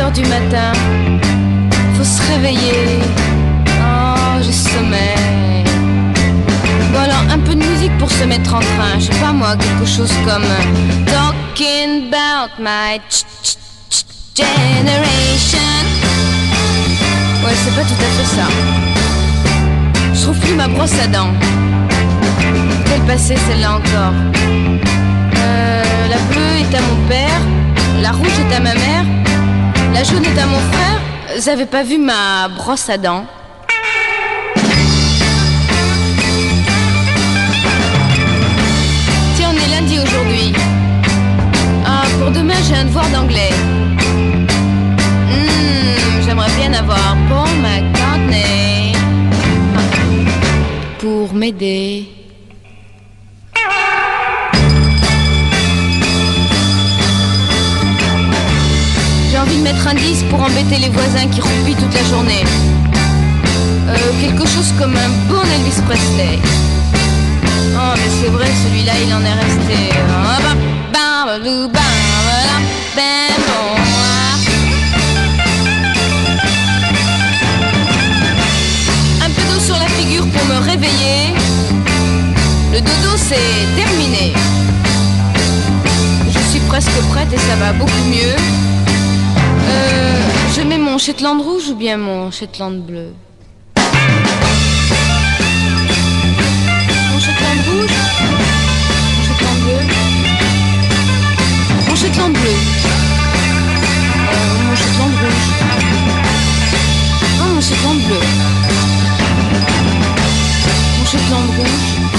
heures du matin, faut se réveiller. Oh, j'ai sommeil. Bon alors, un peu de musique pour se mettre en train. Je sais pas moi, quelque chose comme Talking about my generation. Ouais, c'est pas tout à fait ça. Je trouve plus ma brosse à dents. Quelle passée celle-là encore. La bleue est à mon père, la rouge est à ma mère, la jaune est à mon frère. J'avais pas vu ma brosse à dents. Tiens, on est lundi aujourd'hui. Ah, pour demain j'ai un devoir d'anglais. J'aimerais bien avoir Paul McCartney pour m'aider. J'ai envie de mettre un disque pour embêter les voisins qui roupillent toute la journée. Quelque chose comme un bon Elvis Presley. Oh mais c'est vrai, celui-là il en est resté. Un peu d'eau sur la figure pour me réveiller. Le dodo c'est terminé. Je suis presque prête et ça va beaucoup mieux. Je mets mon Shetland rouge ou bien mon Shetland bleu? Mon Shetland rouge? Mon Shetland bleu? Mon Shetland bleu? Mon Shetland rouge? Ah, mon Shetland bleu? Mon Shetland rouge?